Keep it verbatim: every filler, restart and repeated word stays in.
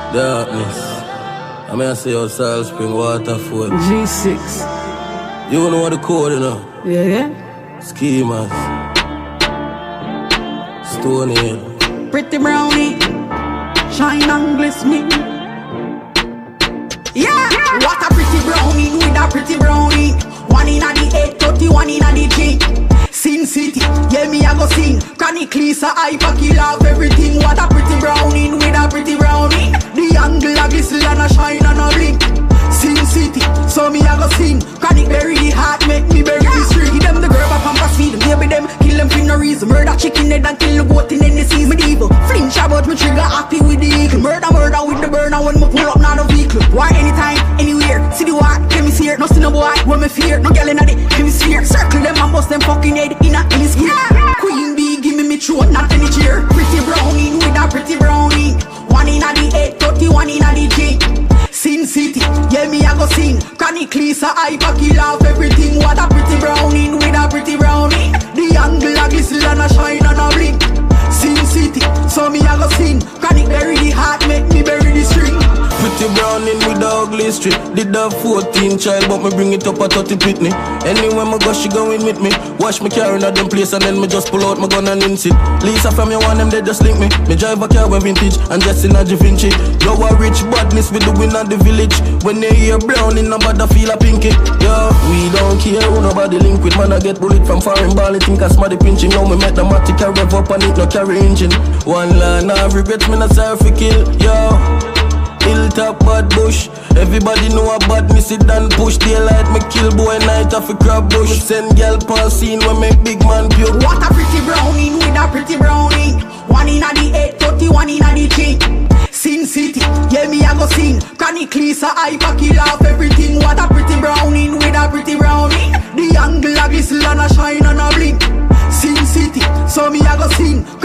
Darkness. I mean I say outside spring waterfall. G six. You know what the code, you know? Yeah, yeah. Schemas. Stone Hill. Pretty brownie. Shine and glistening. Yeah. What a pretty brownie with a pretty brownie. One in a the eight thirty, one in a the G. Sin City, yeah me I go sing. Chronic Lisa, hyper kill off everything. What a pretty brownie with a pretty brownie. The angle a glisten and a shine and a blink. Sin City, so me I go sing. Chronic bury the heart, make me bury the street. Give them the girl back pampas feed them, baby them. Kill them for no reason. Murder chicken head and kill the goat in any season. Medieval, flinch about me trigger happy with the eagle. Murder, murder with the burner when me pull up now the vehicle. Why anytime, anywhere, see the what, hemisphere. No see no boy, what me fear. No girl in the hemisphere. Circle them and bust them fucking head in a hemisphere. Yeah. Queen bee, give me me throne, not any chair. Pretty brownie with a pretty brownie. One in a the eight thirty, one in a the G. Sin City, yeah me I go sing. Chronic Lisa, hyper kill off everything. What a pretty brownie with a pretty brownie. The angle a glisten and a shine and a blink. Sin City, so me I go sing. Chronic bury the heart, make me bury the string. Pretty browning with the ugly street. Did have fourteen child, but me bring it up at thirty Pitney. Anywhere me go, she going with me. Watch me carrying at them place and then me just pull out my gun and insit. Lisa from you want them, they just link me. Me drive a car with vintage and just in a Da Vinci. Yo, a rich badness with the win of the village. When they hear browning, nobody feel a pinky. Yo, we don't care who nobody link with. Man, I get bullet from foreign ball, it think I smart the pinching. Yo, me met the matic, I rev up and it no carry engine. One line, I regrets me not sorry for kill. Yo, hilltop bad bush. Everybody know a bad me sit and push. Daylight me kill boy night off a crab bush. Send girl pass scene when make big man puke. What a pretty brownie with a pretty brownie. One in a the eight thirty, one in a the G. Sin City, yeah me I go sing. Chronic Lisa, hyper kill off everything. What a pretty brownie with a pretty brownie. The angle a glisten and a shine and a blink. Sin City, so me I go sing.